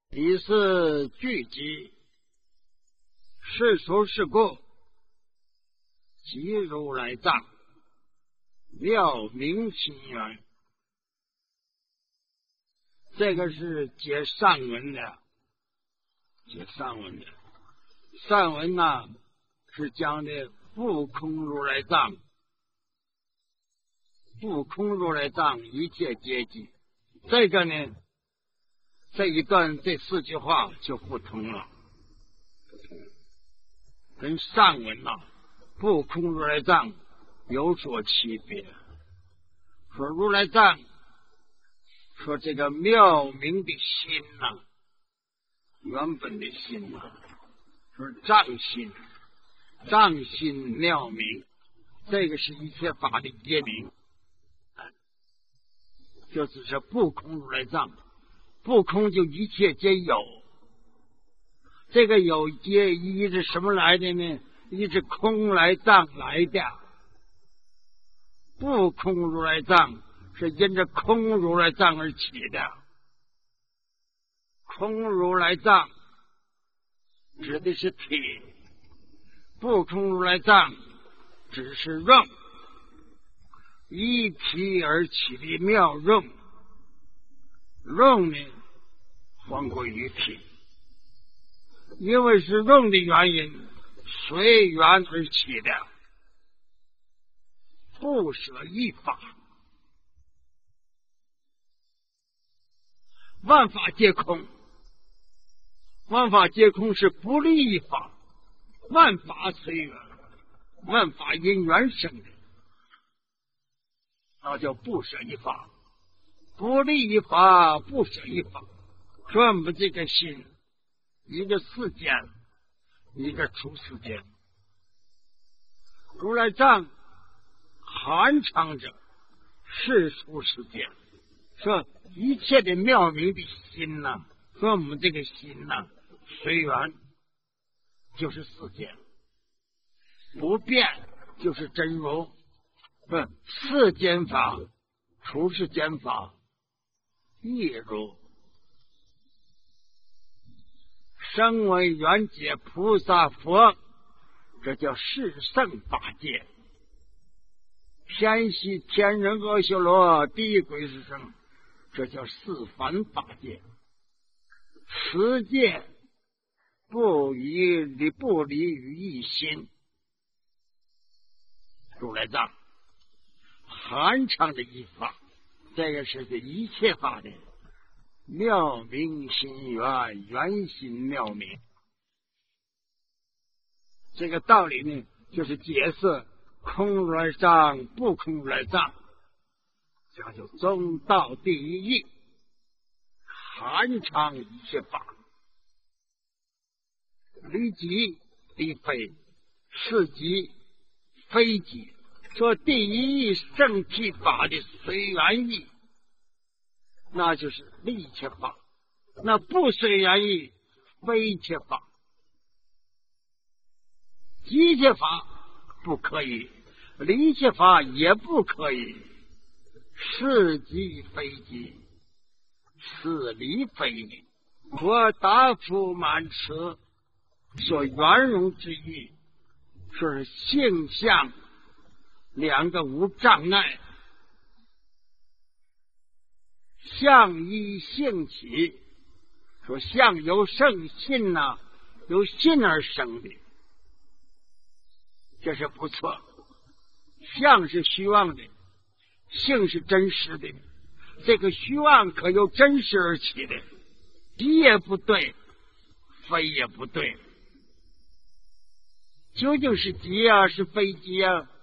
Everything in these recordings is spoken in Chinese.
第四聚集，世俗世故，即如来藏，妙明心源。这个是解上文的，上文呢是讲的不空如来藏，不空如来藏一切皆寂。这个呢，这一段这四句话就不同了，跟上文不空如来藏有所区别。说如来藏，说这个妙明的心原本的心说藏心妙明，这个是一切法的结明，就是说不空如来藏，不空就一切皆有。这个有皆依着什么来的呢？依着空来藏来的。不空如来藏是因着空如来藏而起的。空如来藏指的是体，不空如来藏只是肉，依体而起的妙肉。肉呢还归于体，因为是肉的原因，随缘而起的，不舍一法，万法皆空。万法皆空是不立一法，万法随缘，万法因缘生的，那叫不舍一法。不立一法，不舍一法。说我们这个心，一个世间，一个出世间。如来藏含藏着世出世间，说一切的妙明的心说我们这个心随缘就是世间，不变就是真如。世间法、出世间法亦如。声闻缘觉菩萨佛，这叫四圣法界。天系天人阿修罗地狱鬼使生，这叫四凡法界。此界不离于一心。如来藏含藏的一法，这个是这一切法的妙明心源，圆心妙明。这个道理呢，就是解释空如来藏，不空如来藏，这叫中道第一义，含藏一切法，离即离非，是即非即。说第一义圣谛法的随缘义，那就是离一切法；那不随缘义，非一切法。一切法不可以，离一切法也不可以。是即非即，是离非离。我答复满词，所圆融之意，说是性相两个无障碍，相依性起。说相由生，信由信而生的，这是不错。相是虚妄的，性是真实的。这个虚妄可由真实而起的，即也不对，非也不对。究竟是即是非即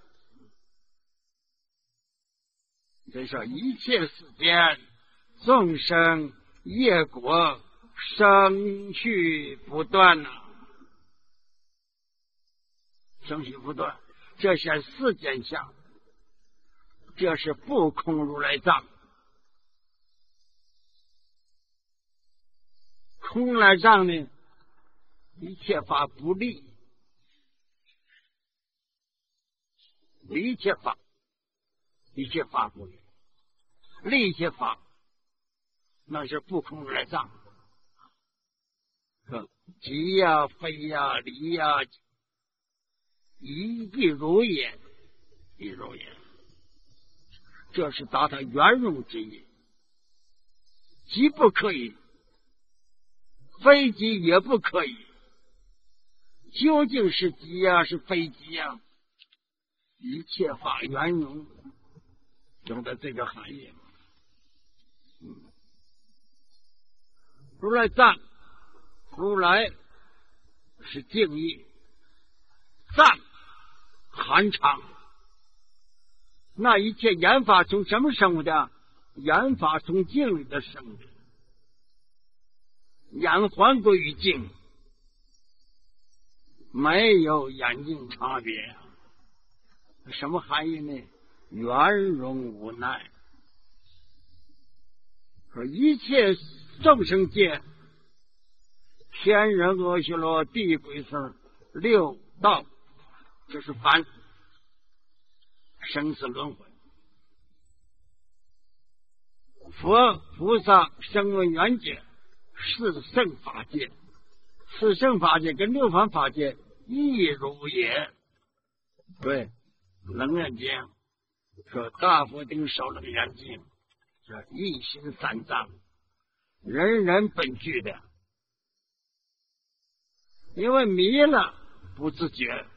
所以说一切世间众生业果生去不断生去不断，这些世间相，这是不空如来藏。空如来藏呢，一切法不立，一切法不立，立一切法那是不空如来藏。 即呀非呀离呀，一如也，一如也，这是达到圆融之意。即不可以，非即也不可以，究竟是即呀是非即呀？一切法圆融，有的这个含义。如来藏，如来是静义，藏含常。那一切言法从什么生的？言法从静里的生的，眼还归于静，没有眼镜差别。什么含义呢？圆融无奈。说一切众生界，天人阿修罗地鬼僧六道，这是凡生死轮回。佛菩萨声闻缘觉，四圣法界，四圣法界跟六凡法界亦如也。对，楞严经说大佛顶首楞严经，这一心三藏，人人本具的。因为迷了不自觉，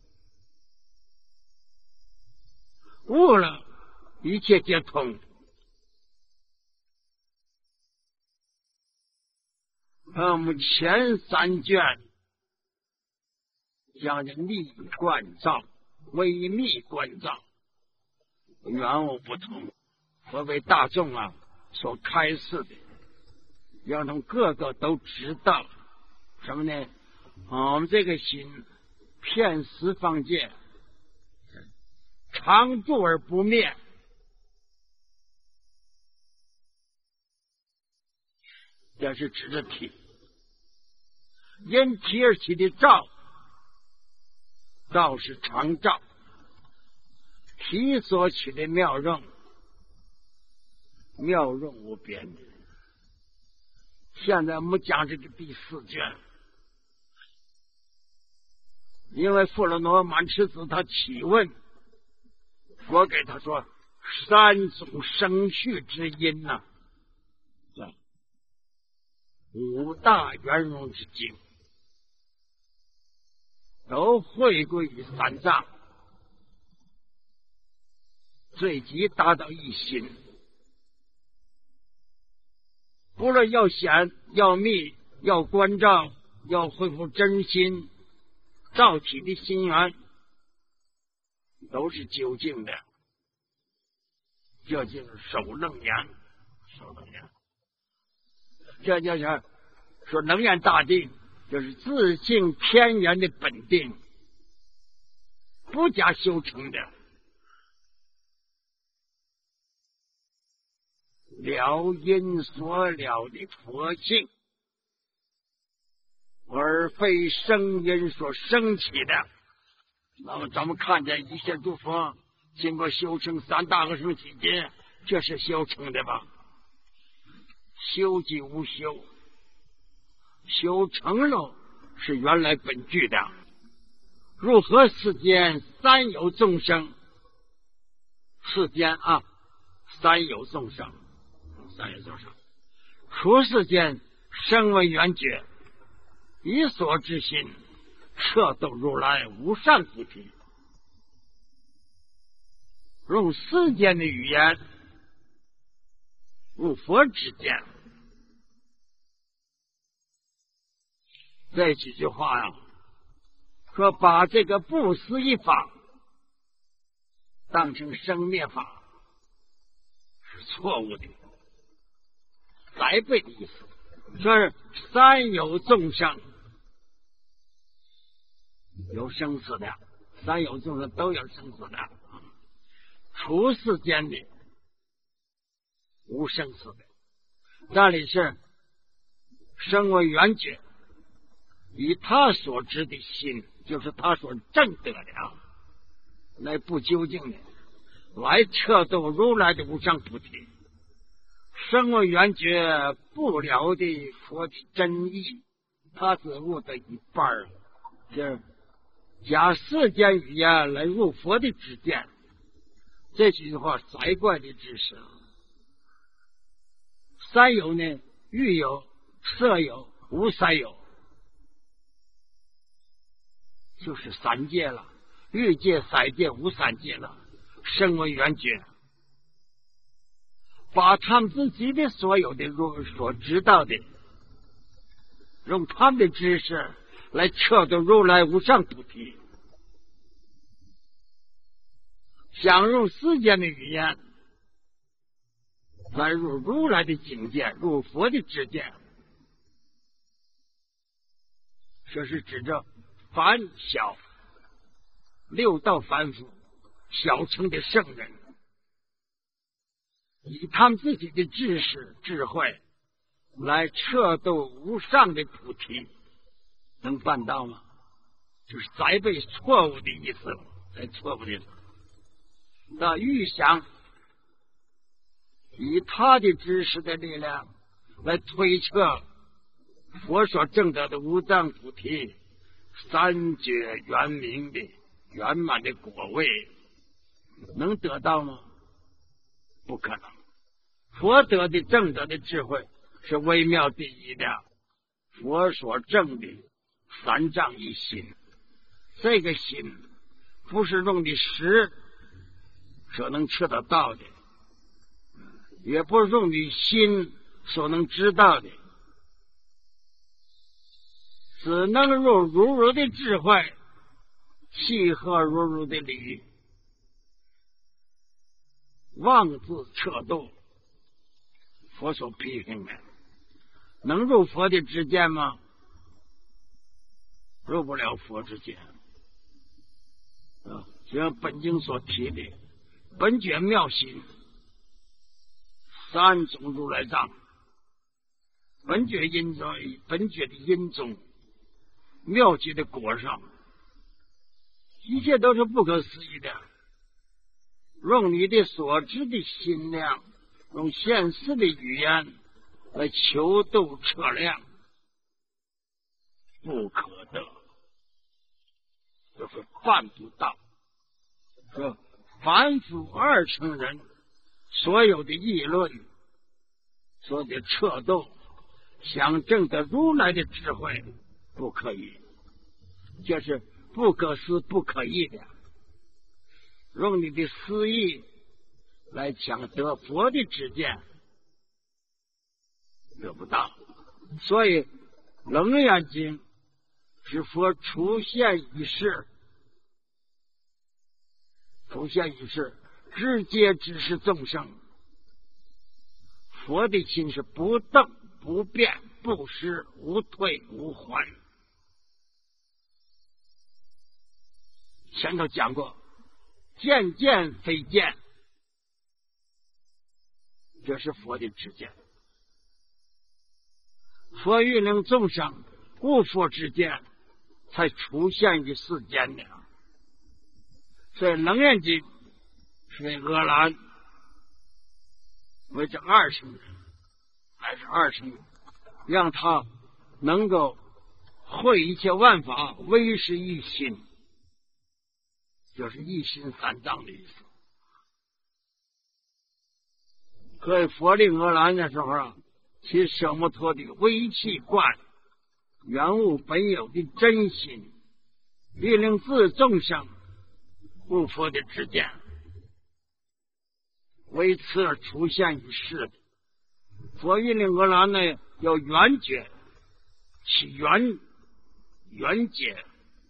悟了一切皆通。我们前三卷讲的密观照、微密观照，原物不同，佛为大众所开示的，让他们个个都知道什么呢？我们这个心遍十方界，常住而不灭。这是指的体，因体而起的照，照是常照，体所起的妙用，妙用无边的。现在我们讲这个第四卷，因为富罗罗满持子他起问，佛给他说三种生续之因五大圆融之境，都汇归于三藏，最极达到一心。不论要显、要密、要关照、要恢复真心、照体的心源，都是究竟的。这就是首楞严，首楞严。这就是说楞严大定，就是自性偏圆的本定，不加修成的，了因所了的佛性，而非声音所升起的。那么咱们看见一切诸佛经过修成三大和尚期间，这是修成的吧？修即无修，修成了是原来本具的。如何世间三有众生？世间三有众生，三有众生。出世间声闻缘觉，以所之心，彻度如来无上菩提。用世间的语言，入佛之见。这几句话说把这个不思议法当成生灭法是错误的，栽背的意思。说是三有众生，有生死的，三有众生都有生死的，出世间的无生死的。那里是声闻缘觉，以他所知的心，就是他所证得的来不究竟的，来彻度如来的无上菩提。声闻缘觉不了的佛的真意， 他只悟的一半儿，就是假世间语言来入佛的知见。这句话宰怪的知识。三有呢，欲有、色有、无三有，就是三界了，欲界、色界、无三界了，声闻缘觉。把他们自己的所有的所知道的，用他们的知识来测度如来无上菩提，想用世间的语言来入如来的境界，入佛的知见。这是指着凡小六道凡夫小乘的圣人，以他们自己的知识智慧来彻度无上的菩提，能办到吗？就是栽培错误的意思了，在错误的那预想以他的知识的力量来推测佛所证得的无上菩提三觉圆明的圆满的果位，能得到吗？不可能。佛得的证得的智慧是微妙第一的，佛所证的三藏一心，这个心不是用的识所能测得到的，也不是用的心所能知道的，只能用如的智慧契合如的理，妄自测度佛所批评的，能入佛的知见吗？入不了佛之见。就像本经所提的本觉妙心三种如来藏，本觉因中，本觉的因中，妙觉的果上，一切都是不可思议的。用你的所知的心量，用现实的语言来求度测量，不可得，就是办不到。说凡夫二乘人所有的议论，所有的测度，想证得如来的智慧，不可以，这是不可思不可议的。用你的私意来想得佛的知见，得不到。所以楞严经是佛出现一世，出现一世直接指示众生，佛的心是不动不变不失无退无还。前头讲过，见见非见，这是佛的知见。佛欲令众生悟佛之见，才出现于世间的。所以楞严经是为阿难，为这二乘人，还是二乘人，让他能够会一切万法，唯是一心，就是一心三藏的意思。所以佛令阿难的时候啊，其舍摩托的微气观，原悟本有的真心，必令自众生悟佛的知见，为此而出现于世的。佛欲令阿难呢，要圆觉，其圆解，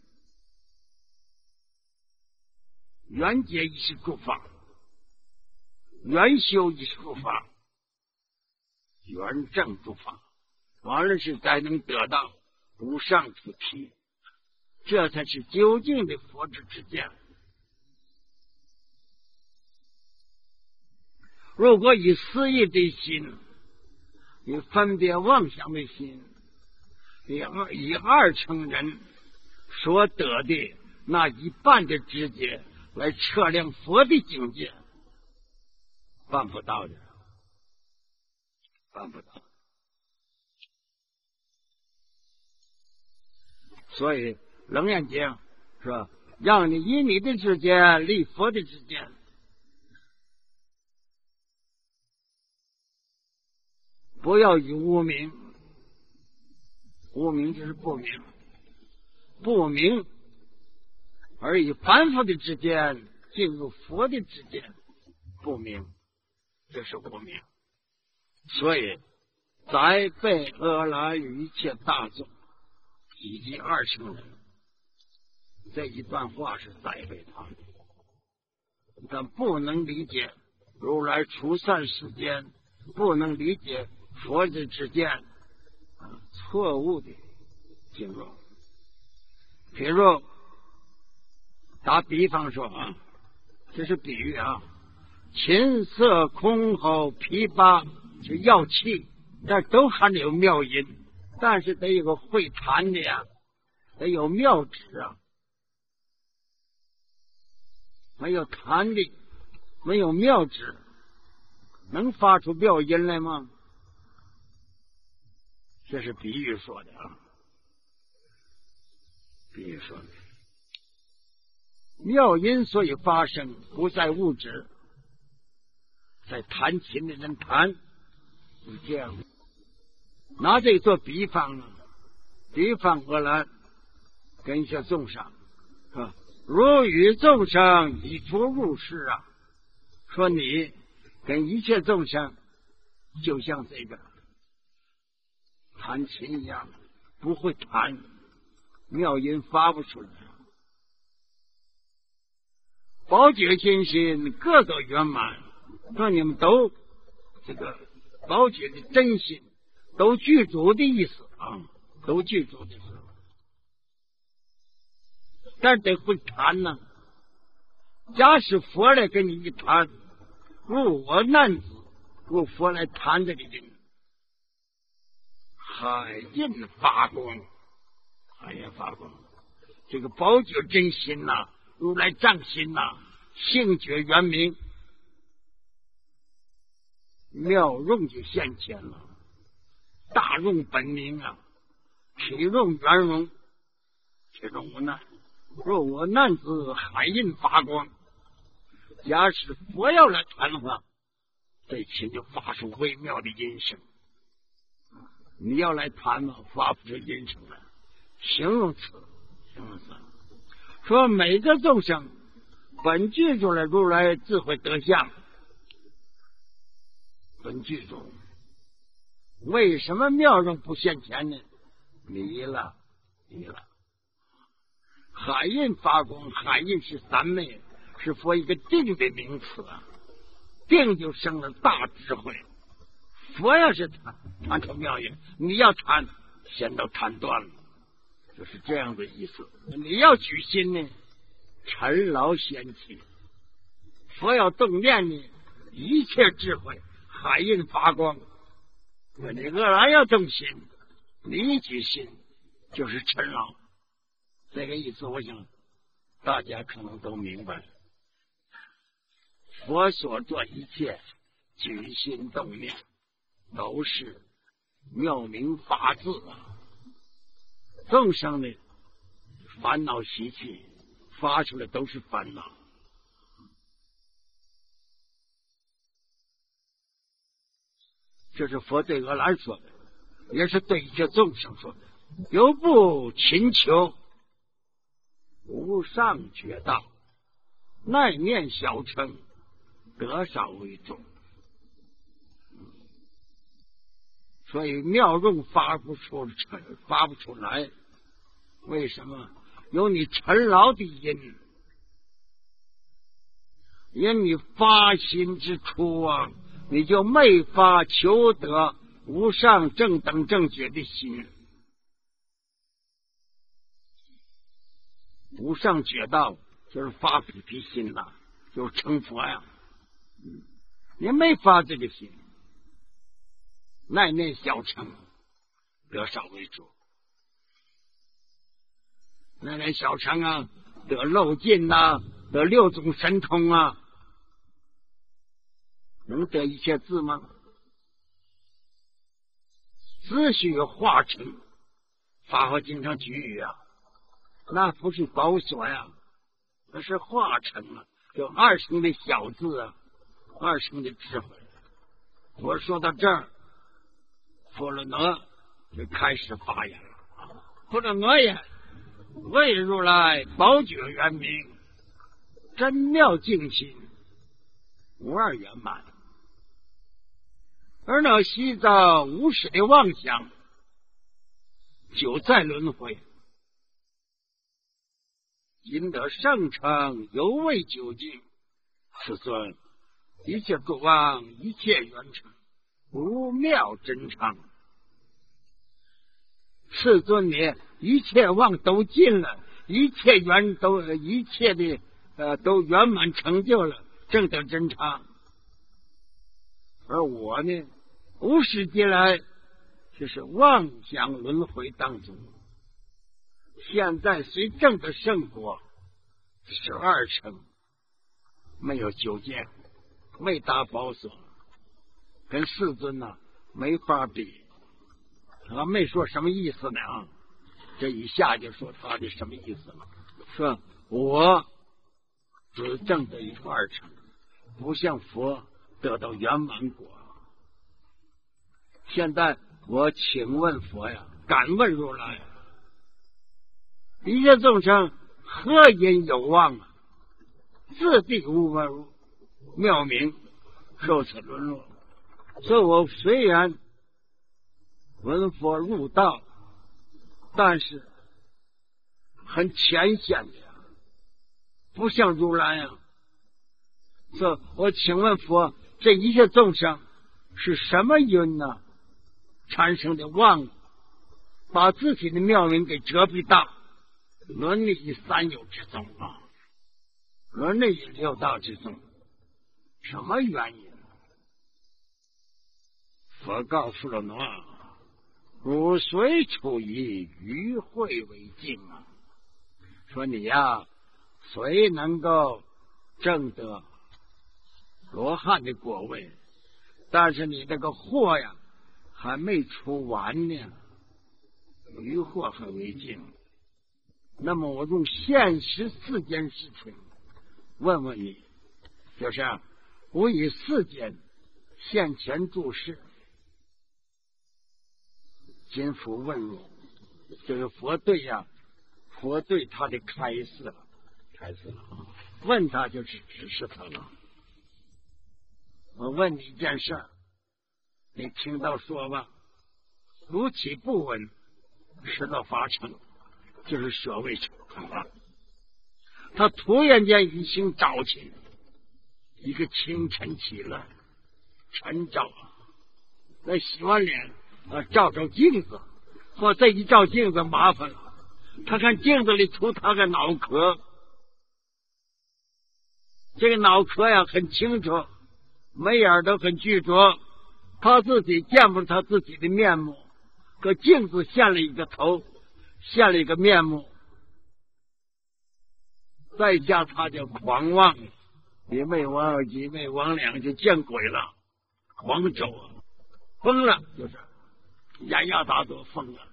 圆解亦是诸法，圆修亦是诸法，圆正诸法，完了是才能得到无上菩提，这才是究竟的佛之知见。如果以私意的心，以分别妄想的心，以二乘人所得的那一半的知觉来测量佛的境界，办不到的，办不到。 所以楞严经是吧，让你以你的之间立佛的之间，不要以无明，无明就是不明，不明而以凡夫的之间进入佛的之间，不明，这是无明。所以栽培阿兰与一切大众以及二乘人，这一段话是栽培他们，但不能理解如来出散时间，不能理解佛子之间错误的经容。比如打比方说啊，这是比喻啊，琴瑟箜篌琵琶是药器，但都含有妙音，但是得有个会弹的呀，得有妙指啊。没有弹的，没有妙指，能发出妙音来吗？这是比喻说的啊，比喻说的。妙音所以发生，不在物质，在弹琴的人弹，是这样的。拿这做比方呢，比方过来跟一些众生啊，如与众生一出入世啊，说你跟一切众生就像这个弹琴一样，不会弹，妙音发不出来。宝觉金心各个圆满，说你们都这个宝觉的真心都具足的意思啊，都具足的意思。但是得会弹呢。假使佛来跟你一谈，如我难子，如佛来谈这个人，海印发光，海印发光。这个宝觉真心呐，如来藏心呐，性觉圆明，妙用就现前了，大用本明啊，体用圆融，这种无难。若我难子海印发光，假使佛要来谈的话，这琴就发出微妙的音声。你要来谈嘛，发不出音声来。形容词，形容词，说每个众生本具中的如来智慧德相，本具中为什么妙用不现前呢？迷了，迷了。海印发光，海印是三昧，是佛一个定的名词啊，定就生了大智慧。佛要是谈出妙音，你要谈，先都谈断了，就是这样的意思。你要举心呢，尘劳先起；佛要动念呢，一切智慧海印发光。你恶然要动心，你一举心就是尘劳。这个意思，我想大家可能都明白。佛所做一切举心动念，都是妙明法字啊。众生的烦恼习气发出来都是烦恼。这是佛对阿难说的，也是对一切众生说的。有不勤求无上觉道，耐念小乘，得少为重。所以妙用发不出来，为什么？有你尘劳的因，因你发心之初啊，你就没发求得无上正等正觉的心。无上觉道就是发菩提心呐，就是成佛呀。你没发这个心，耐念小乘，得少为主。耐念小乘啊，得漏尽呐，得六种神通啊，能得一切字吗？只许化成法华经常举语啊， 那不是宝所呀，那是化成了，就二乘的小字啊，二乘的智慧。我说到这儿，佛罗挪就开始发言了。佛罗挪言：为如来宝觉圆明，真妙净心，无二圆满。而那习造无始的妄想，久在轮回，今得圣成，犹未究竟。世尊，一切诸妄，一切圆成，无妙真常。世尊，你一切妄都尽了，一切圆都一切的都圆满成就了，正得真常。而我呢，无始劫来就是妄想轮回当中，现在虽证得圣果12成，没有究竟，没达宝所，跟世尊没法比。他没说什么意思呢这一下就说他的什么意思了，说我只证得一2成，不像佛得到圆满果。现在我请问佛呀，敢问如来，一切众生何因有妄自地无妙明，受此沦落。所以我虽然闻佛入道，但是很浅显的呀，不像如来呀。所以我请问佛，这一切众生是什么因呢产生的妄，把自己的妙明给遮蔽大，伦理三有之中伦理六道之中，什么原因？佛告佛罗挪，汝虽处于愚慧为境说你呀，虽能够证得罗汉的果位，但是你这个惑呀还没出完呢，愚惑很为境。那么我用现实4件事情问问你，就是我以4件现前注释，今复问汝，就是佛对他的开示了，问他就是指示他了。我问你一件事，你听到说吧，如其不闻，实到发成，就是舍卫成他突然间一心早起，一个清晨起来，晨照那洗完脸照镜子，或这一照镜子麻烦了，他看镜子里出他个脑壳，这个脑壳呀很清楚，眉眼都很具着，他自己见不他自己的面目，可镜子现了一个头，现了一个面目，在家他就狂妄，一昧王二几昧王两就见鬼了，狂走疯了，就是雅亚达多疯了，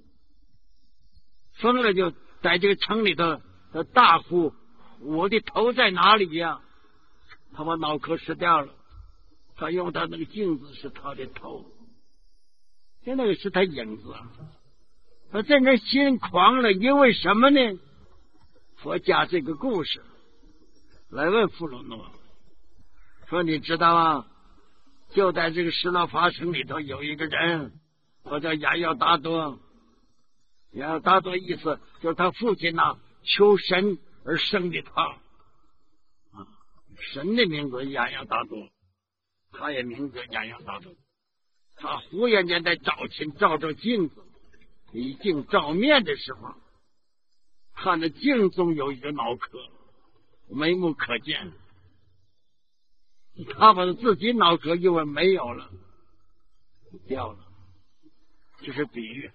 就在这个城里头的大呼，我的头在哪里呀？他把脑壳失掉了，他用他那个镜子是他的头，那个是他影子他这人心狂了，因为什么呢？佛讲这个故事来问佛罗挪，说你知道吗？就在这个十那法城里头有一个人，他叫雅要达多。雅要达多意思就是他父亲求神而生的他神的名字雅要达多，他也名字雅要达多。他忽然间在早晨照着镜子，一镜照面的时候，看着镜中有一个脑壳，眉目可见，他把自己脑壳因为没有了，掉了，这是比喻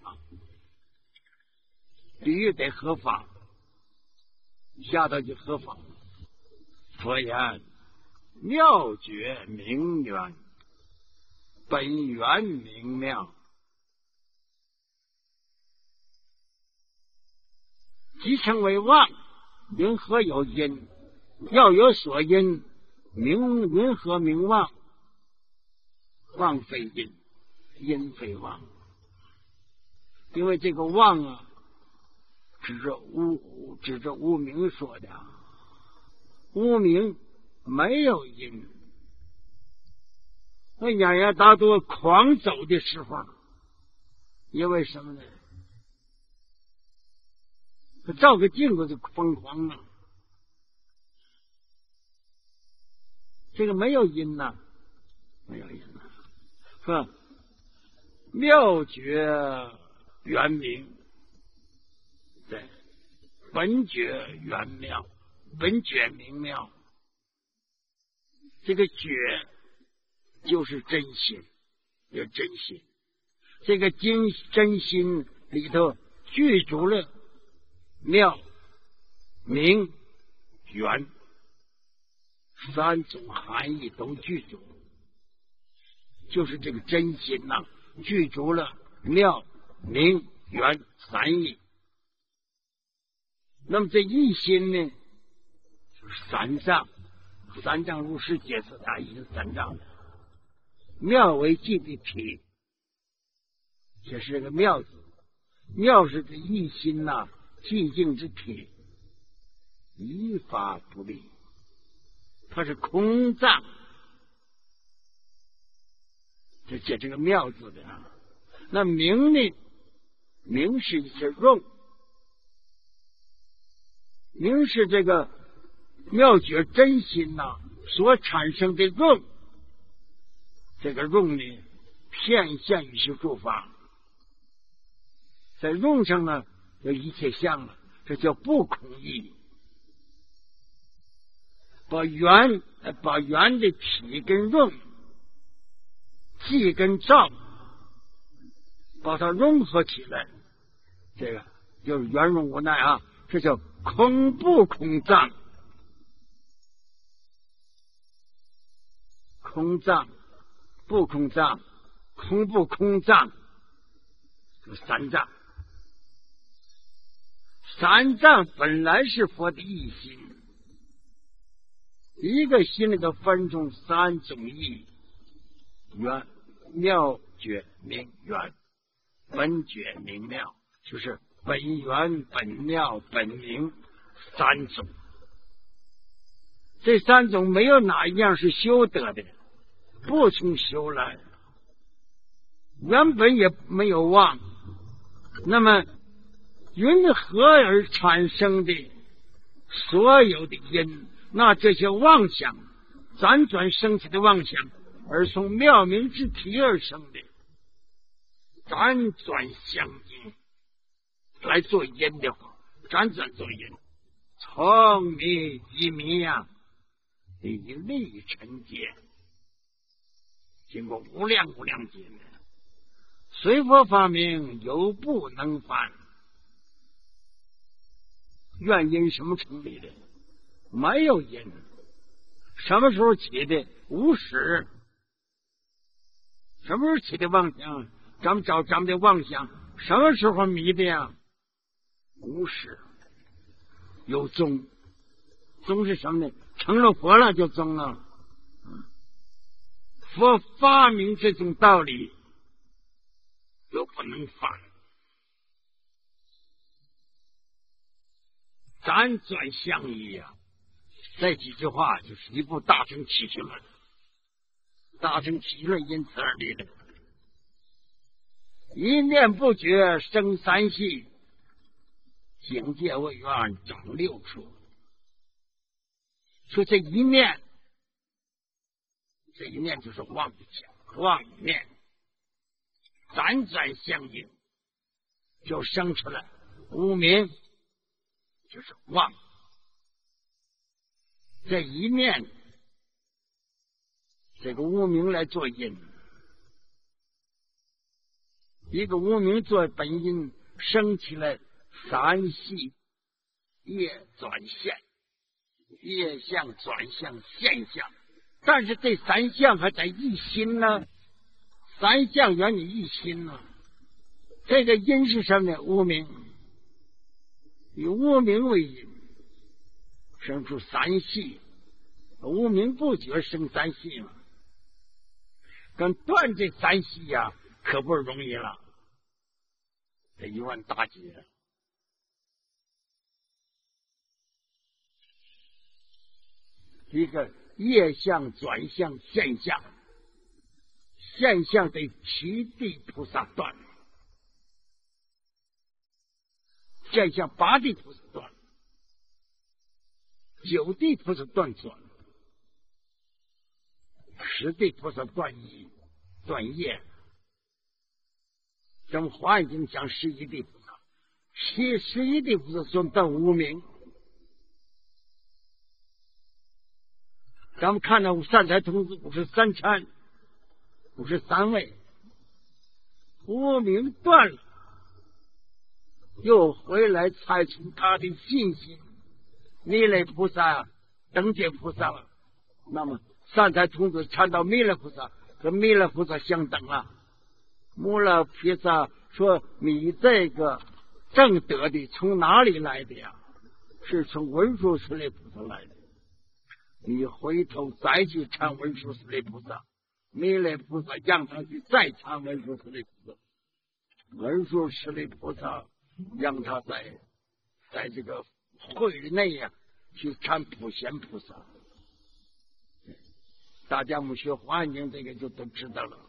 比喻得合法，下头就合法。佛言：妙觉明圆，本源明妙， 即称为旺。云何有因？要有所因，云何名旺？旺非因，因非旺。因为这个旺啊，指着无名说的，无名没有因。那雅亚达多狂走的时候，因为什么呢？他照个镜子就疯狂了。这个没有因呐，没有因呐，是吧？妙觉圆明，对，本觉圆妙，本觉明妙。这个觉就是真心，有真心。这个真心里头具足了妙、明、圆三种含义都具足，就是这个真心呐，具足了妙、明、圆三义。那么这一心呢，就是三藏，三藏入世皆是大一三藏的妙为寂的体，这是个妙字。妙是这一心呐，寂静之体，一法不立，它是空藏。这个妙字的啊。那明呢？明是一些用，明是这个妙觉真心呐所产生的用。这个用呢，偏向于是诸法，在用上呢有一切相了，这叫不空义。把圆的体跟用、寂跟照，把它融合起来，这个就是圆融无奈啊，这叫空不空藏。空藏不空藏，空不空藏，这三藏。三藏本来是佛的一心，一个心里头分成三种义：圆、妙觉、明圆。本觉明妙，就是本圆、本妙、本明三种。这三种没有哪一样是修得的，不从修来，原本也没有妄。那么云何而产生的所有的因？那这些妄想辗转升起的妄想，而从妙明之体而生的，辗转相应来做因的话，辗转做因，从迷即迷呀，以立成劫，经过无量劫呢，随佛发明，犹不能犯。愿因什么成立的？没有因。什么时候起的？无始。什么时候起的妄想？咱们找咱们的妄想，什么时候迷的呀？无始。有宗，宗是什么呢？成了佛了就宗了。佛发明这种道理，又不能犯。辗转相依呀，这几句话就是一部大乘起居论。大乘起居论因此而立的。一念不觉生三系，境界未圆长六处。说这一念就是妄想、妄念，辗转相应，就生出来无明，就是妄。这一念，这个无明来做因，一个无明做本因，生起来三系业转现，业相转向现象。但是这三相还在一心呢，三相原你一心呢。这个因是什么呢？无明。 以无名为因，生出三系，无名不觉生三系嘛，跟断这三系呀，可不容易了，这一问大解。一个业相、转向、现象，现象得七地菩萨断，现象八地菩萨断，九地菩萨断转，十地菩萨断意断业。咱们华严经讲11地菩萨，11地菩萨说断无明。咱们看到善财童子53参53位，无明断了，又回来采取他的信心。弥勒菩萨、等觉菩萨了，那么善财童子参到弥勒菩萨，和弥勒菩萨相等了。弥勒菩萨说：“你这个正德的从哪里来的呀？是从文殊师利菩萨来的。你回头再去参文殊师利菩萨，弥勒菩萨让他去再参文殊师利菩萨，文殊师利菩萨让他在这个会内呀去参普贤菩萨。大家我们学华严经这个就都知道了，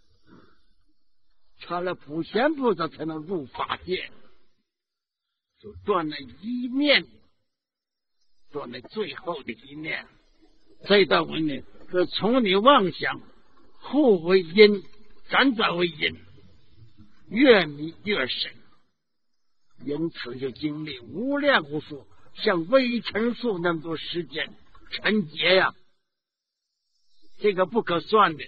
参了普贤菩萨才能入法界，就断了一念，断了最后的一念。这段文呢，是从你妄想互为因，辗转为因，越迷越深，因此就经历无量无数，像微尘数那么多时间沉劫呀，这个不可算的。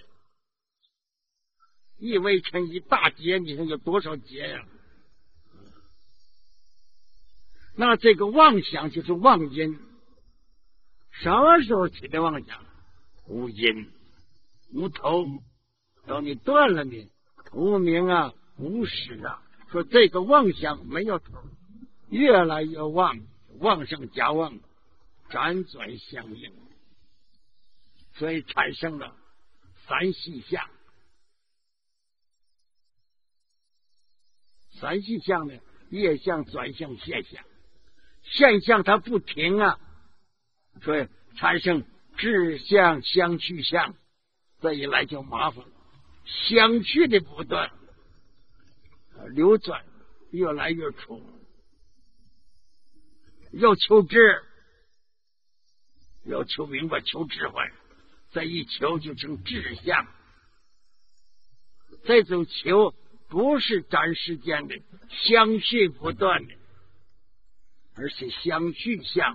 一微尘一大劫，你看有多少劫呀？那这个妄想就是妄因。什么时候起的妄想？无因无头，等你断了你无明啊，无始啊，说这个妄想没有头，越来越妄，妄上加妄，辗转相应，所以产生了三细相。三细相呢，业相、转向、现象。现象它不停啊，所以产生质相、相去相，这一来就麻烦了。相去的不断流转，越来越粗，要求知，要求明白，求智慧，这一求就成质相。这种求不是短时间的，相续不断的，而是相续相。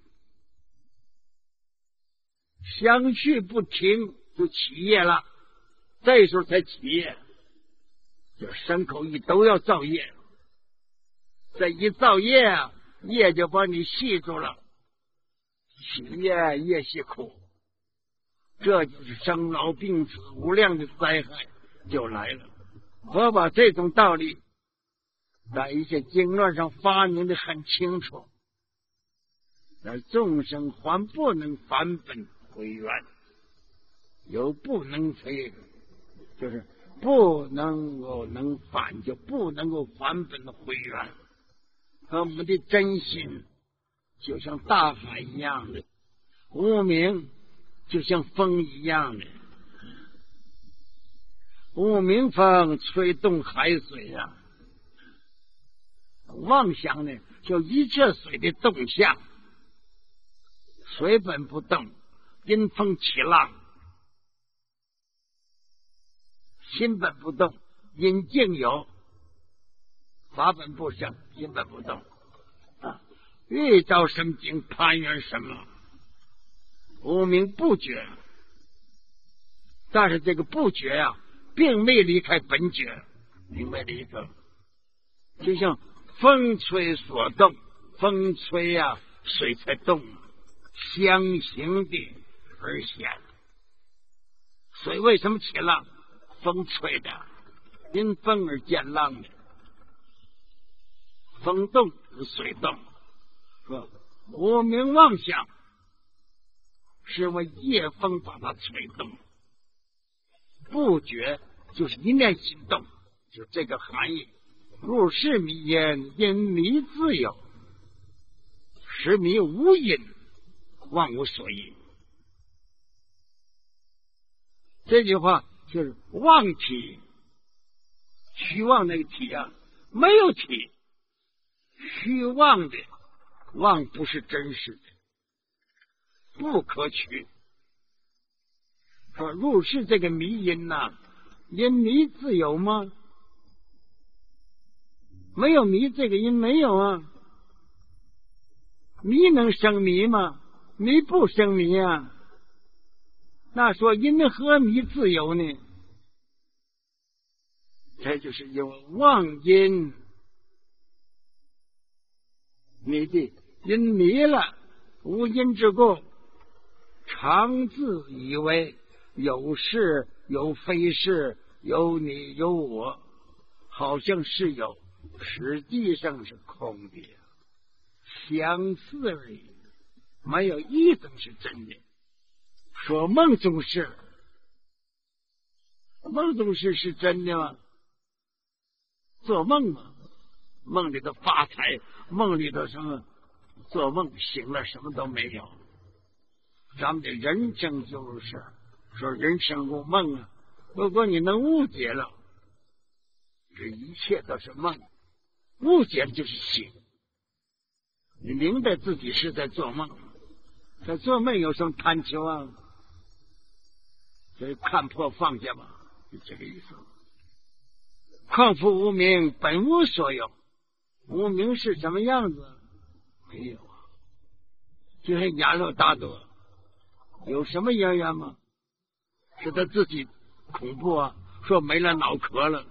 相续不停就起业了，这时候才起业。就身口意都要造业，这一造业啊，业就把你系住了，起业业系苦，这就是生老病死无量的灾害就来了。我把这种道理在一些经论上发明的很清楚，而众生还不能返本回原，有不能回，就是不能够能返，就不能够返本回原。和我们的真心就像大海一样的，无明就像风一样的，无明风吹动海水啊。妄想呢，就一切水的动向，水本不动，因风起浪；心本不动，因境有；法本不生，心本不动。欲照生境，攀缘什么？无明不觉，但是这个不觉啊，并没离开本觉，明白这一个？就像风吹所动，风吹啊，水才动，相形的而显。水为什么起浪？风吹的，因风而见浪的。风动是水动， 说无名妄想是为夜风把它吹动，不觉就是一念心动，就这个含义。入世迷焉，因迷自有，实迷无因，妄无所依。这句话就是妄体，虚妄那个体啊，没有体，虚妄的妄不是真实的，不可取。说入世这个迷因呐，因迷自有吗？没有迷这个因，没有啊。迷能生迷吗？迷不生迷啊。那说因何迷自由呢？这就是有妄因迷的，因迷了，无因之故，常自以为有事有非事，有你有我，好像是有，实际上是空的，相似而已，没有一种是真的。说梦中事，梦中事是真的吗？做梦嘛，梦里头发财，梦里头什么做梦醒了什么都没有。咱们的人生就是说人生如梦啊，如果你能误解了，这一切都是梦，误解的就是醒。你明白自己是在做梦，在做梦有什么贪求啊？所以看破放下吧，就这个意思。况复无明，本无所有。无明是什么样子？没有啊，就是亚罗达多，有什么渊源吗？是他自己恐怖啊，说没了脑壳了。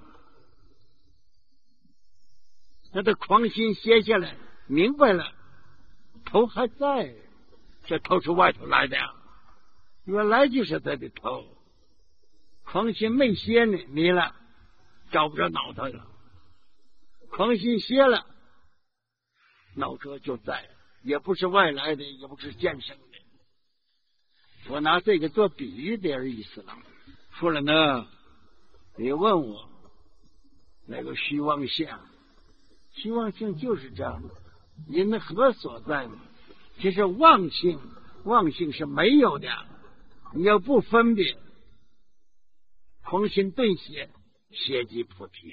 那他狂心歇下来，明白了，头还在，这头是外头来的呀，原来就是他的头。狂心没歇呢，迷了，找不着脑袋了。狂心歇了，脑壳就在，也不是外来的，也不是现生的。我拿这个做比喻的意思了。说了呢，你问我那个虚妄相，虚妄性就是这样的，因何所在呢？其实妄性，妄性是没有的，你要不分别，空心顿歇，歇即菩提。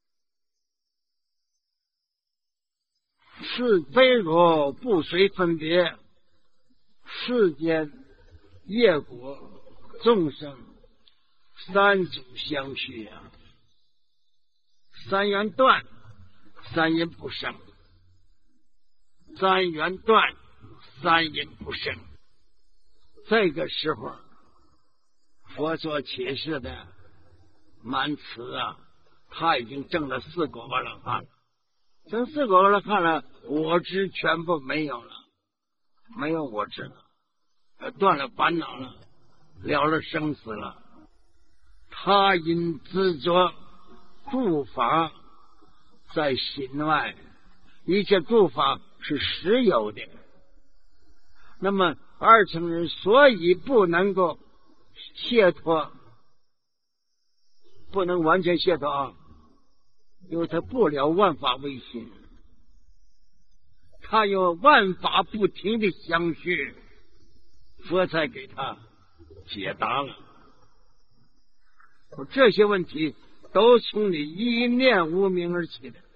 是非如不随分别，世间业果众生三组相续啊，三缘断，三因不生；三缘断，三因不生。这个时候，佛所启示的满慈啊，他已经证了四果阿罗汉了。证四果阿罗汉了，我执全部没有了，没有我执了，断了烦恼了，了了生死了。他因执着诸法在心外，一切诸法是实有的。那么二乘人所以不能够解脱，不能完全解脱啊，因为他不了万法唯心，他有万法不停的相续，佛才给他解答了。这些问题都从你一念无明而起的。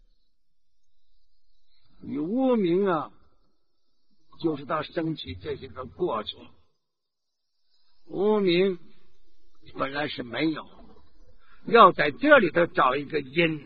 你无明啊，就是他升起这些个过错。无明本来是没有，要在这里头找一个因。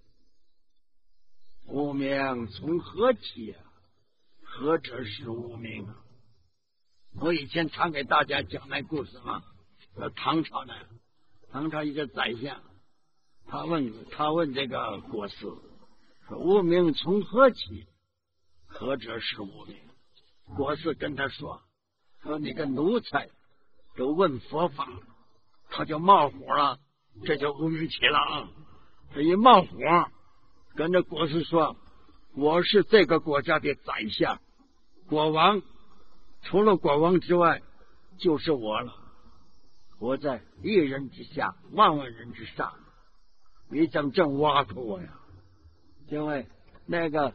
无明从何起啊？何者是无明啊？我以前常给大家讲那故事嘛，唐朝呢，唐朝一个宰相，他问这个国师说：“无明从何起？何者是无明？”国师跟他说：“那个奴才都问佛法，他就冒火了，这就无明起了啊！这一冒火，跟着国师说：‘ 我是这个国家的宰相，国王，除了国王之外就是我了。我在一人之下，万万人之上。你怎么正挖苦我呀？因为那个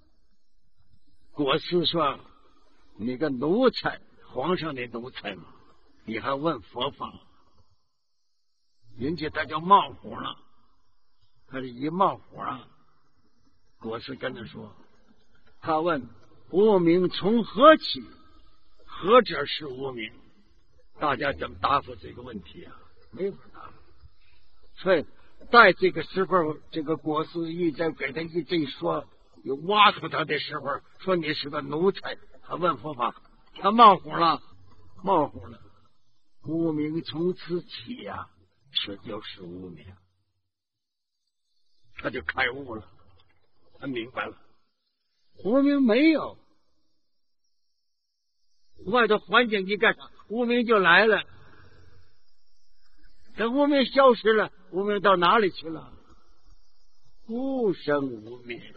国师说你个奴才，皇上的奴才嘛，你还问佛法？人家他就冒火了，他是一冒火啊。国师跟他说，他问无名从何起？何者是无名？大家怎么答复这个问题啊？没法答。所以在这个时候，这个国师一再给他一这说，有挖苦他的时候，说你是个奴才，他问佛法，他冒火了，冒火了。无名从此起呀，这就是无名。他就开悟了，他明白了，无名没有，外头环境一干啥，无名就来了。等无名消失了，无名到哪里去了？无生无灭，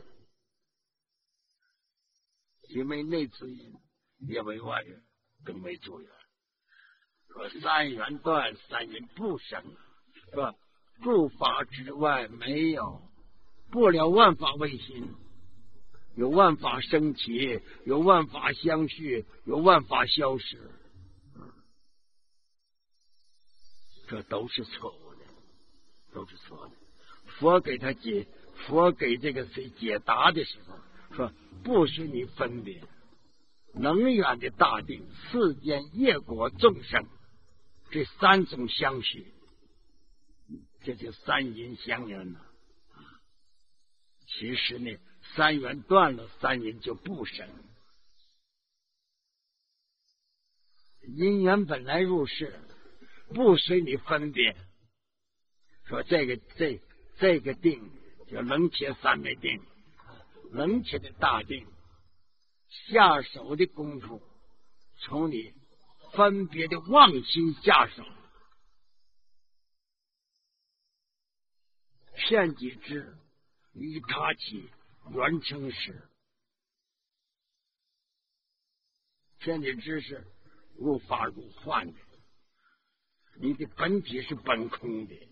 因为内自因，也为外缘，更为助缘。说三缘断，三因不生，说诸法之外没有，不了万法唯心，有万法升起，有万法相续，有万法消失，这都是错误的，都是错的。佛给这个谁解答的时候说，不许你分别能源的大定、世间业果众生这三种相续，这就三因相缘了。其实呢，三缘断了，三因就不生。因缘本来入世，不随你分别。说这个定叫冷且三昧定，冷且的大定，下手的功夫，从你分别的妄心下手，骗己之于他起，缘成实。骗己之是入法入幻的，你的本体是本空的，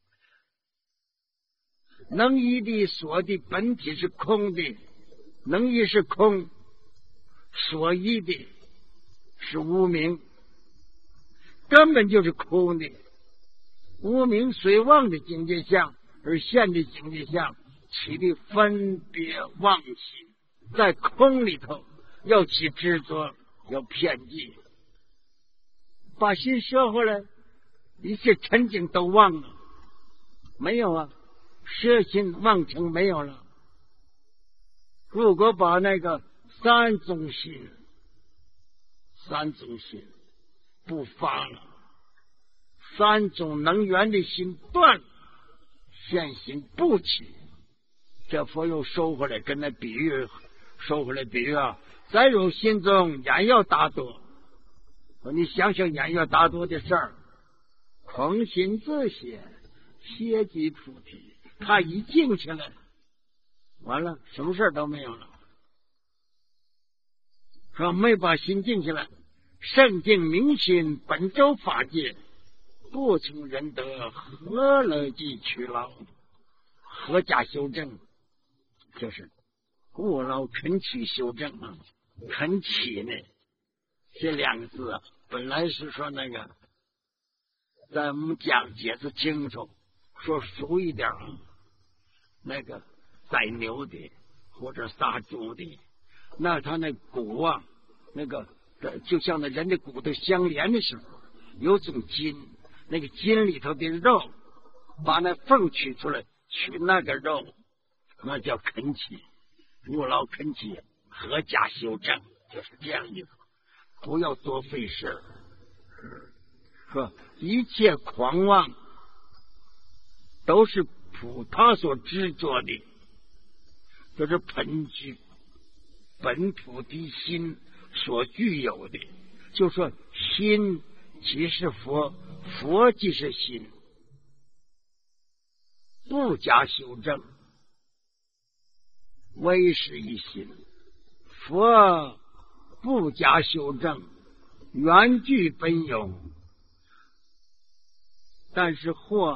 能依的所的本体是空的，能依是空，所依的是无明，根本就是空的。无明随妄的境界相而现的境界相，起的分别妄心，在空里头要起执着，要偏激，把心摄回来，一切尘境都忘了，没有啊，摄心忘成没有了。如果把那个三种心不发了，三种能源的心断了，现行不起，这佛又收回来，跟那比喻收回来比喻啊，在入心中眼要达多。你想想眼要达多的事儿，空心自歇，歇即菩提。他一静下来，完了什么事都没有了。说没把心静下来，圣境明心，本周法界，不从仁德，何乐即取劳？何家修正？就是务劳肯起修正啊。肯起呢，这两个字啊，本来是说那个，咱们讲解释清楚，说熟一点啊，那个宰牛的或者杀猪的，那他那骨啊，那个就像那人的骨头相连的时候，有种筋，那个筋里头的肉，把那缝取出来，取那个肉，那叫肯起，务劳肯起，合家修正，就是这样意思。不要多费事，说一切狂妄都是他所执着的，就是本菩提心所具有的。就说心即是佛，佛即是心，不加修正， 唯是一心。佛不加修正，原具本有。但是惑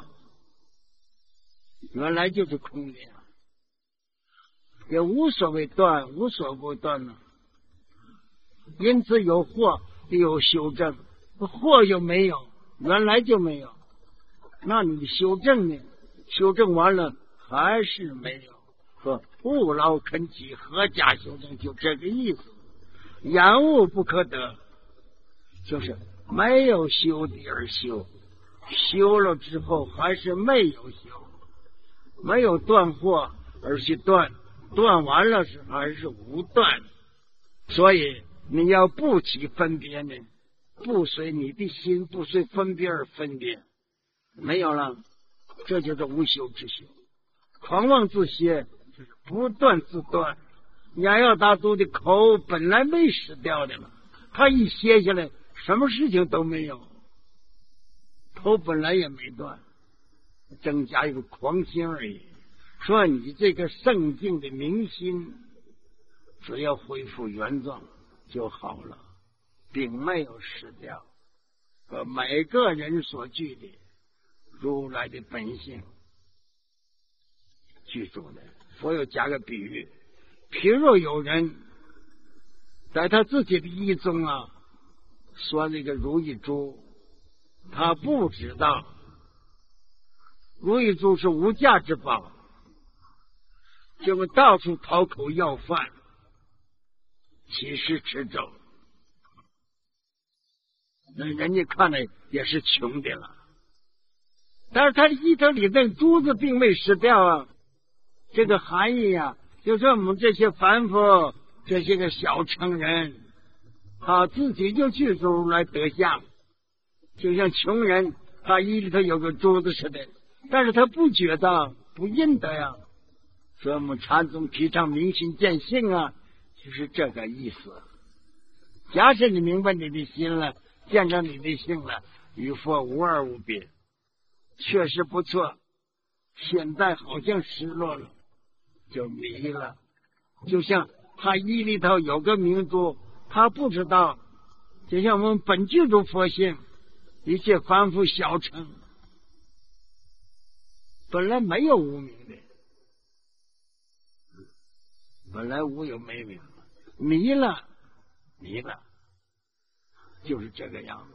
原来就是空的，也无所谓断，无所不断呢。因此有惑就有修正，惑就没有，原来就没有。那你修正呢？修正完了还是没有。说勿劳肯起，何加修正？就这个意思。言物不可得，就是没有修的而修，修了之后还是没有修，没有断惑而去断，断完了是还是无断。所以你要不起分别呢，不随你的心，不随分别而分别，没有了，这就是无修之修。狂妄自歇，就是不断自断。雅要大都的口本来没失掉的了，他一歇下来，什么事情都没有，头本来也没断，增加一个狂心而已。说你这个圣境的明心，只要恢复原状就好了，并没有失掉。和每个人所具的如来的本性具足的。佛又加个比喻，譬如有人在他自己的意中说那个如意珠，他不知道如意珠是无价之宝，结果到处讨口要饭，乞食吃粥，那人家看来也是穷的了。但是他的意头里那珠子并没失掉这个含义就是我们这些凡夫，这些个小乘人，他自己就去如来得相，就像穷人他衣里头有个珠子似的，但是他不觉得，不认得所以我们禅宗提倡明心见性就是这个意思。假使你明白你的心了，见着你的性了，与佛无二无别，确实不错。现在好像失落了，就迷了。就像他衣里头有个明珠，他不知道，就像我们本具足佛性，一切凡夫小乘本来没有无明的，本来无有没明，迷了，就是这个样子。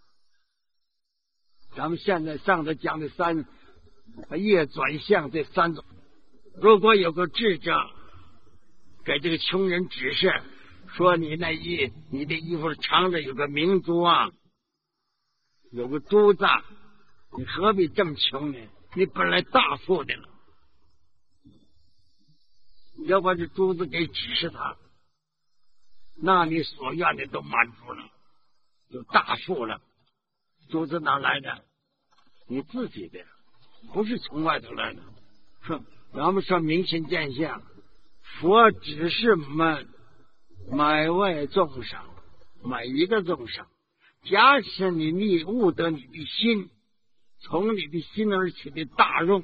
咱们现在上头讲的业转向这三种，如果有个智者给这个穷人指示，说你的衣服藏着有个明珠有个珠子，你何必这么穷呢？你本来大富的了，要把这珠子给指示他，那你所愿的都满足了，就大富了。珠子哪来的？你自己的，不是从外头来的。说咱们说明心见相，佛指示我们每位众生，每一个众生，假使你悟得你的心，从你的心而起的大用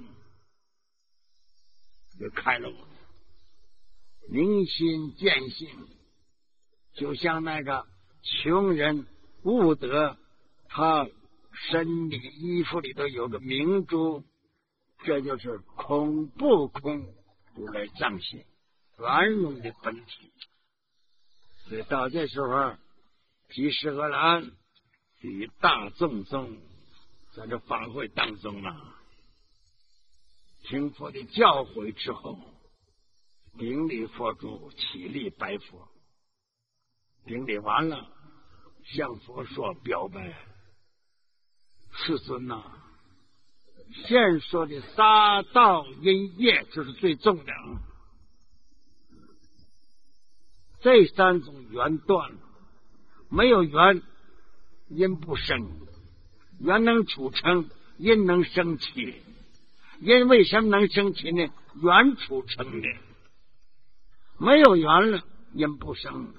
就开了。明心见性，就像那个穷人悟得他身里衣服里头有个明珠，这就是空不空如来藏性圆融的本体。所以到这时候，即是而然与大众中在这法会当中听佛的教诲之后，顶礼佛主，起立拜佛。顶礼完了，向佛说表白：世尊现说的杀盗淫业就是最重的这三种缘断了，没有缘，因不生；缘能储成，因能生起。因为什么能生起呢？缘储成的，没有缘了，因不生。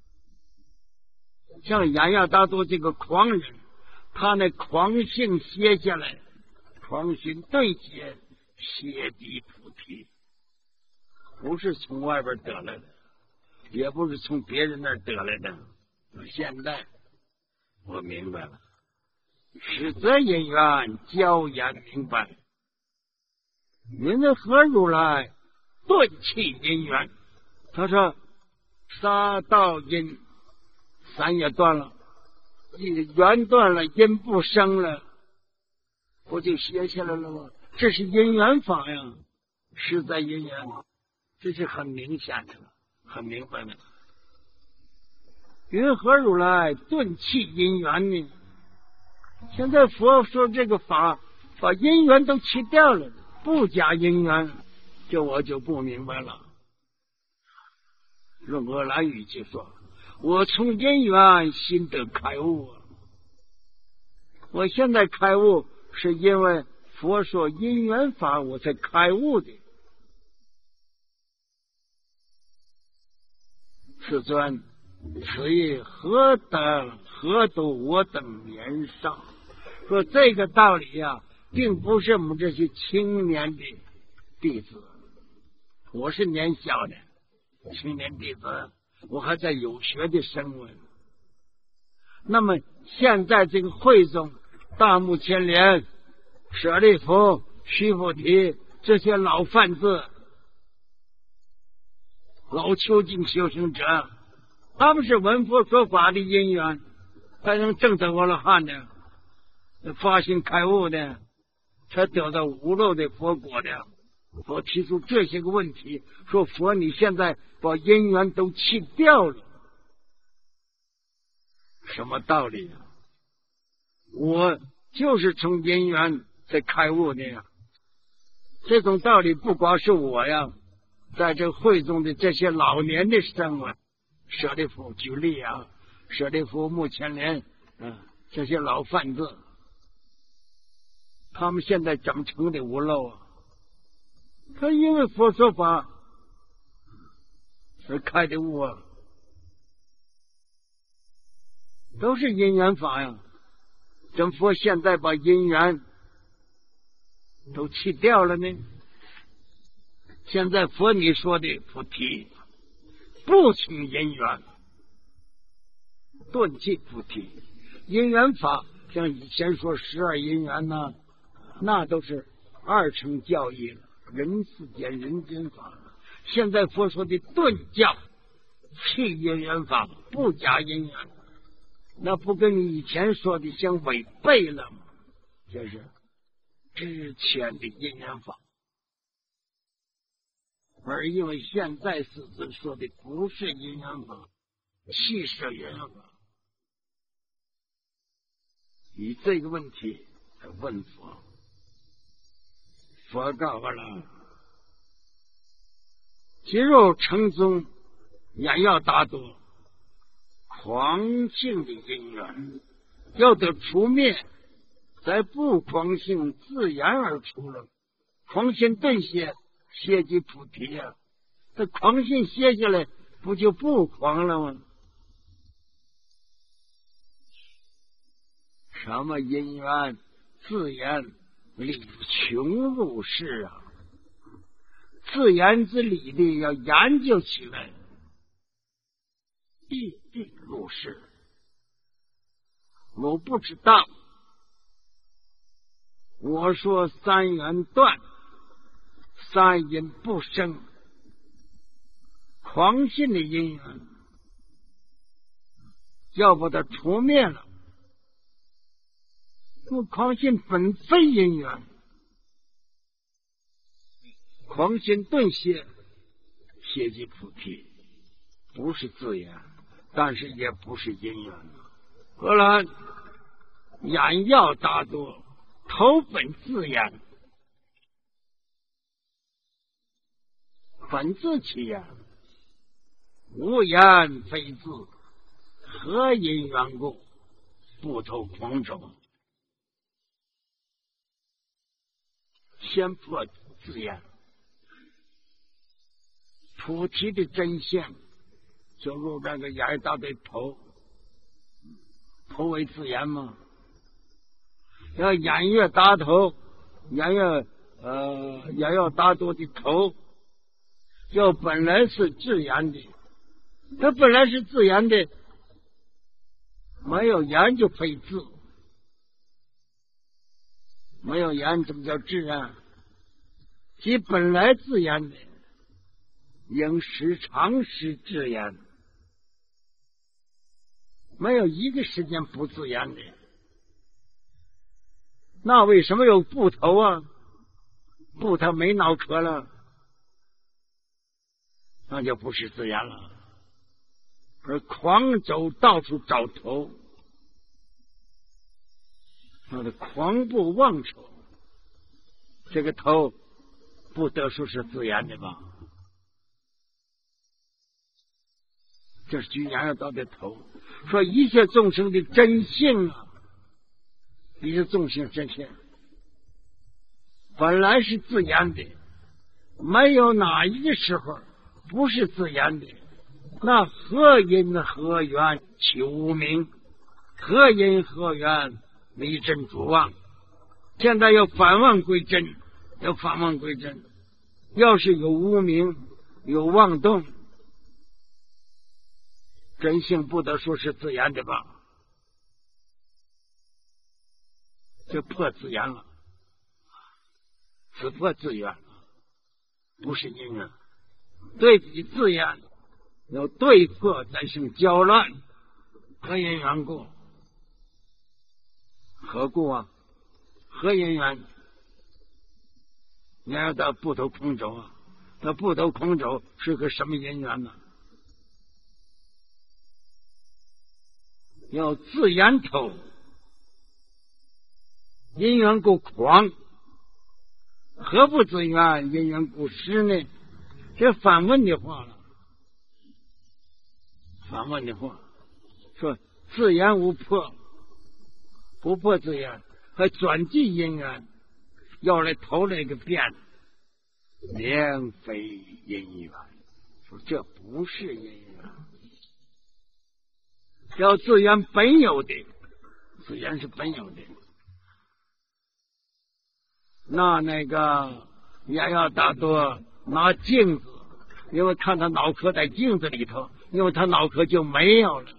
像雅亚大多这个狂人，他那狂性歇下来，狂心对接，歇地菩提。 不是从外边得来的，也不是从别人那儿得来的。现在我明白了，实则因缘，教言明白。云的何如来顿弃因缘？他说杀道因，三也断了，缘断了，因不生了，不就歇下来了吗？这是因缘法呀，实在因缘，这是很明显的，很明白的。云何如来顿弃因缘呢？现在佛说这个法把因缘都弃掉了，不加因缘，这我就不明白了。用俄兰语就说，我从因缘心得开悟，我现在开悟是因为佛说因缘法我才开悟的。世尊，此意何度我等年少？说这个道理呀，并不是我们这些青年的弟子，我是年小的青年弟子，我还在有学的身份。那么现在这个会中，大目犍连、舍利弗、须菩提这些老梵字、老究竟修行者，他们是闻佛说法的因缘，才能证得阿罗汉的，发心开悟的，才得到无漏的佛果的。佛提出这些个问题，说佛你现在把因缘都弃掉了，什么道理啊？我就是从因缘在开悟的呀。这种道理不光是我呀，在这会中的这些老年的生物，舍利弗举例啊，舍利弗、目犍连，这些老梵字，他们现在怎么成的无漏啊？他因为佛说法而开的悟啊，都是因缘法呀。怎么佛现在把因缘都弃掉了呢？现在佛你说的菩提不从因缘，顿弃菩提。因缘法像以前说12因缘呢，那都是二乘教义了，人世间人间法。现在佛说的顿教，弃因缘法，不加因缘，那不跟你以前说的相违背了吗？这是之前的因缘法，而因为现在世尊说的不是因缘法，弃舍因缘法。以这个问题来问佛，佛告诉了：今入城中，眼要达多狂性的因缘，要得除灭，在不狂性自然而出了。狂性顿歇，歇即菩提啊！这狂性歇下来，不就不狂了吗？什么因缘自然理穷入世啊！自然之理的要研究起来，必定入世。我不知道，我说三缘断，三因不生，狂性的因缘要把它除灭了。狂性本非因缘，狂性顿歇，歇即菩提，不是自然，但是也不是因缘。荷兰眼要达多，头本自然，本自其言，无言非自，何因缘故，不投狂种。先破自然，菩提的真相就如这个眼大对头，头为自然吗？要眼越大头，眼要大多的头， 要本来是自然的，它本来是自然的，没有言就非自，没有言怎么叫自然？即本来自然的，应时常是自然，没有一个时间不自然的。那为什么有布头啊？布头没脑壳了，那就不是自然了。而狂走到处找头，那的狂步妄愁，这个头不得说是自然的吧？这是举杨耀道的头，说一切众生的真性啊，一切众生真性本来是自然的，没有哪一个时候不是自然的。那何因何缘起无明？何因何缘为真主妄？现在要反妄归真，要反妄归真。要是有无明，有妄动，真性不得说是自然的吧？就破自然了，只破自然，不是因缘。对比自然，要对破才生交乱，何因缘故？何故啊？何因缘？你要到不头空轴啊，那不头空轴是个什么因缘呢？要自然头，因缘故狂，何不自然？因缘故失呢？这反问的话了，反问的话说自然无破，不破自然，还转计因缘，要来投了一个变，良非因缘，说这不是因缘，要自然本有的，自然是本有的。那个也要大多拿镜子，因为看他脑壳在镜子里头，因为他脑壳就没有了。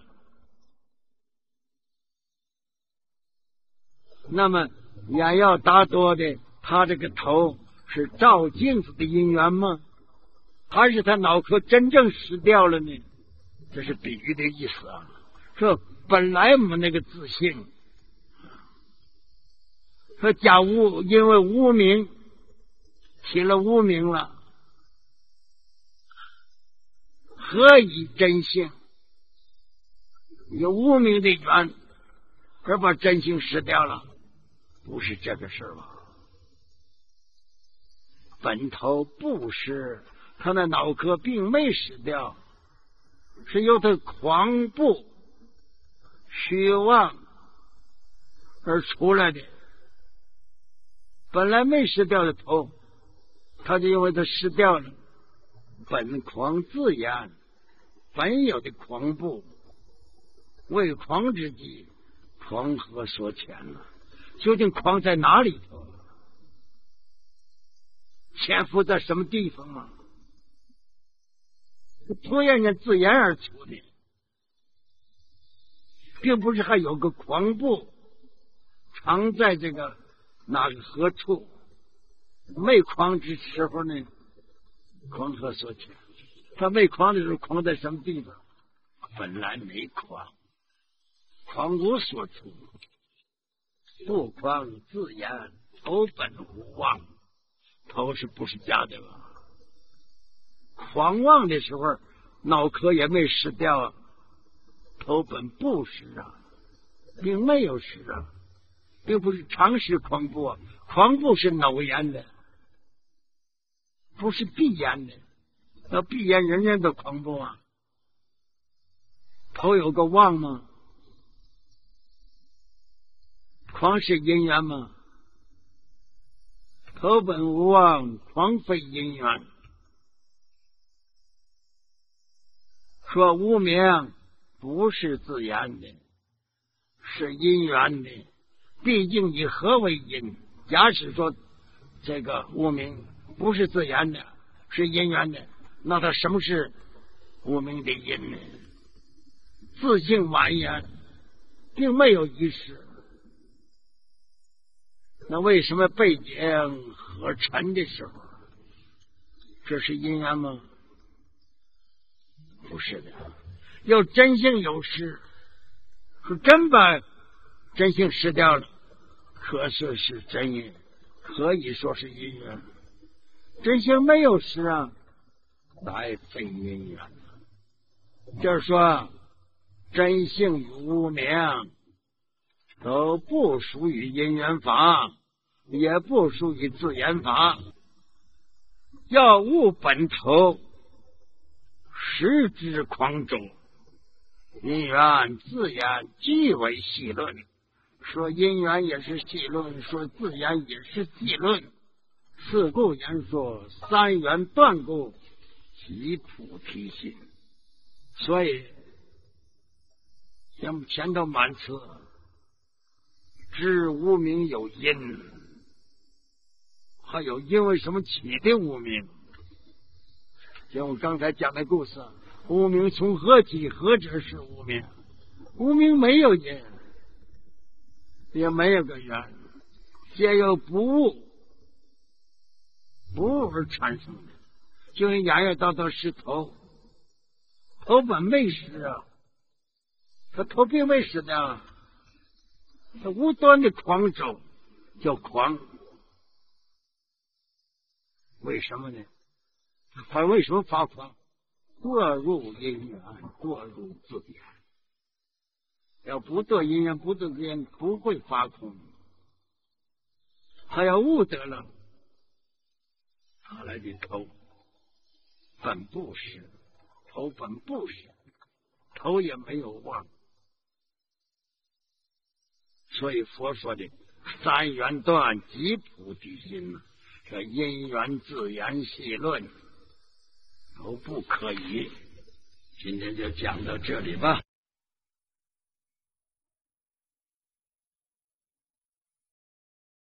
那么也要大多的，他这个头是照镜子的因缘吗？还是他脑壳真正失掉了呢？这是比喻的意思啊。说本来我们那个自信，说假无，因为无明起了无明了，何以真性？有无明的缘，而把真性失掉了，不是这个事儿吧？本头不失，他那脑壳并没失掉，是由他狂步虚妄而出来的。本来没失掉的头，他就因为他失掉了，本狂自然，本有的狂步，为狂之计，狂何所遣呢？究竟狂在哪里头？潜伏在什么地方吗？突然间自然而出的，并不是还有个狂步藏在这个哪个何处？没狂之时候呢，狂何所遣？他没狂的时候，狂在什么地方？本来没狂，狂无所处，不狂自然，头本无妄，头是不是假的吧？狂妄的时候，脑壳也没失掉，头本不失啊，并没有失啊，并不是常识狂步啊，狂步是偶然的，不是必然的。要必然人人都狂步啊，头有个妄吗？狂是因缘吗？头本无妄，狂非因缘。说无明不是自然的，是因缘的。毕竟以何为因？假使说这个无明不是自然的，是因缘的， 那他什么是无名的因呢？自性完颜，并没有一时。那为什么背景合成的时候，这是因缘吗？不是的。要真性有失，是真把真性失掉了，可是是真因，可以说是因缘。真性没有失啊，乃非因缘。就是说，真性与无明都不属于因缘法，也不属于自然法。要悟本头，实之狂中，因缘自然即为细论。说因缘也是细论，说自然也是细论。四故言说三缘断故，即菩提心。所以像前头满词，知无明有因，还有因为什么起的无明。像我刚才讲的故事，无明从何起，何者是无明？无明没有因，也没有个缘，皆由不悟，不悟而产生的。就像眼眼到头是头，头本没失啊，他头并没失的，他无端的狂走，叫狂。为什么呢？他为什么发狂？堕入因缘，堕入自然。要不堕因缘，不堕自然，不会发空。他要悟得了，他来的头本不是，头本不是，头也没有忘。所以佛说的三缘断即菩提心呢，这因缘自然细论都不可以。今天就讲到这里吧。